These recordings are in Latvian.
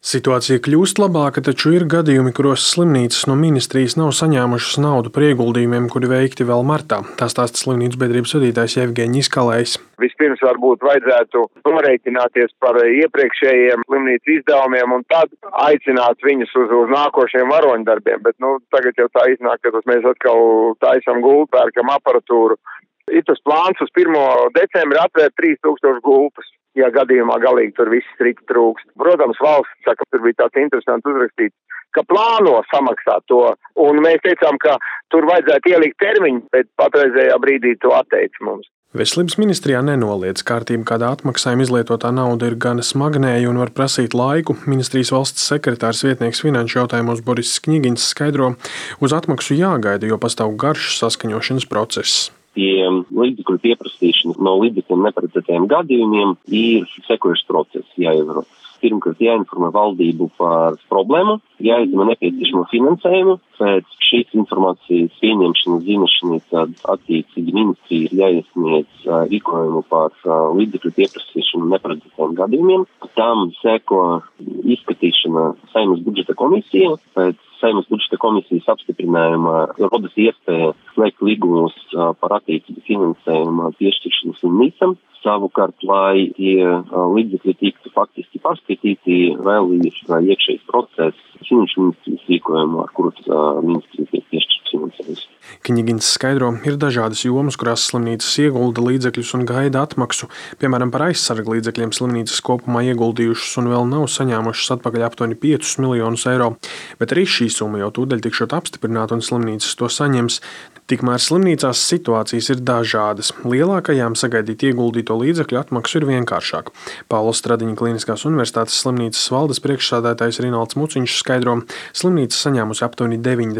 Situācija kļūst labāka, taču ir gadījumi, kuros slimnīcas no ministrijas nav saņēmušas naudu par ieguldījumiem, kuri veikti vēl martā. Tā stāsta slimnīcu biedrības vadītājs Jevgeņijs Kalējs. Vispirms varbūt vajadzētu norēķināties par iepriekšējiem slimnīcu izdevumiem un tad aicināt viņus uz nākošiem varoņdarbiem, bet tagad jau tā iznāk, ka mēs atkal taisam gultu, pērkam aparatūru. Ir tas plāns uz 1. decembri atvērt 3000 gultas, ja gadījumā galīgi tur viss strikti trūkst. Protams, valsts saka, tur bija tāds interesants uzrakstīts, ka plāno samaksāt to, un mēs teicām, ka tur vajadzētu ielikt termiņu, bet patreizējā brīdī to atteica mums. Veselības ministrijā nenoliedz kārtību, kādā atmaksājuma izlietotā nauda ir gana smagnēja un var prasīt laiku. Ministrijas valsts sekretārs vietnieks finanšu jautājumos Boris Kņigins skaidro, uz atmaksu jāgaida, jo pastāv garš saskaņošanas process. Pie līdzekļu pieprasīšanas no līdzekļiem neparedzētajiem gadījumiem ir sekojošs process jāievēro. Pirmkārt, jāinformē valdību par problēmu, jāizņem nepieciešamo finansējumu. Pēc šīs informācijas pieņemšanas zināšanai, tad attiecīgi ministrija ir jāiesniedz rīkojumu par līdzekļu pieprasīšanu neparedzētajiem gadījumiem. Tam seko izskatīšana Saeimas budžeta komisija. Pēc Saeimas budžeta komisijas apstiprinājuma rodas iespēja slēgt līgumus par attiecīgu finansējumu piešķiršanu slimnīcam. Savukārt, lai tie līdzekļi tiktu faktiski pārskatīti, vēl ir iekšējs process finanšu ministrijas rīkojumu, ar kuru ministrija tiek piešķirts finansējums. Kņigins skaidro, ir dažādas jomas, kurās slimnīcas iegulda līdzekļus un gaida atmaksu. Piemēram, par aizsarga līdzekļiem slimnīcas kopumā ieguldījušas un vēl nav saņēmušas atpakaļ aptuveni 5 miljonus eiro, bet arī šī summa jau tūdaļ tikšot apstiprināta un slimnīcas to saņems. Tikmēr slimnīcās situācijas ir dažādas. Lielākajām sagaidīt ieguldīto līdzekļu atmaksu ir vienkāršāk. Paula Stradiņa Kliniskās universitātes slimnīcas valdes priekšsēdētājs Rinalds Muciņš skaidro, slimnīca saņēmusi aptuveni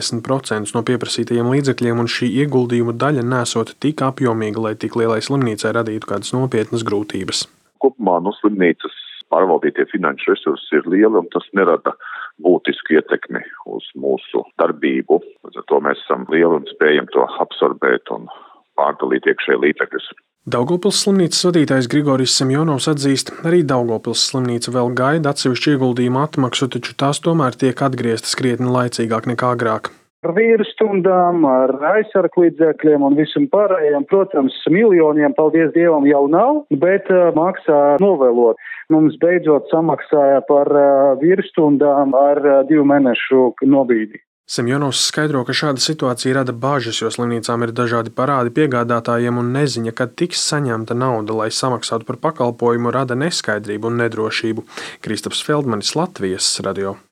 90% no pieprasītajiem līdzekļiem, un šī ieguldījuma daļa nesot tik apjomīga, lai tik lielai slimnīcai radītu kādas nopietnas grūtības. Kopumā slimnīcas pārvaldītie finanšu resursi ir lieli, un tas nerada būtisku ietekmi uz mūsu darbību. Līdz ar to mēs esam lieli un spējam to absorbēt un pārdalīt iekšēji līdzekļus. Daugavpils slimnīcas vadītājs Grigorijs Semjonovs atzīst, arī Daugavpils slimnīca vēl gaida atsevišķu ieguldījumu atmaksu, taču tās tomēr tiek atgrieztas krietni laicīgāk nekā agrāk. Ar vīrustundām, ar aizsarglīdzekļiem un visam pārējiem, protams, miljoniem, paldies Dievam, jau nav, bet maksā novēlot. Mums beidzot samaksāja par vīrustundām ar 2 mēnešu nobīdi. Semjonovs skaidro, ka šāda situācija rada bāžas, jo slimnīcām ir dažādi parādi piegādātājiem un neziņa, kad tiks saņemta nauda, lai samaksātu par pakalpojumu, rada neskaidrību un nedrošību. Kristaps Feldmanis, Latvijas radio.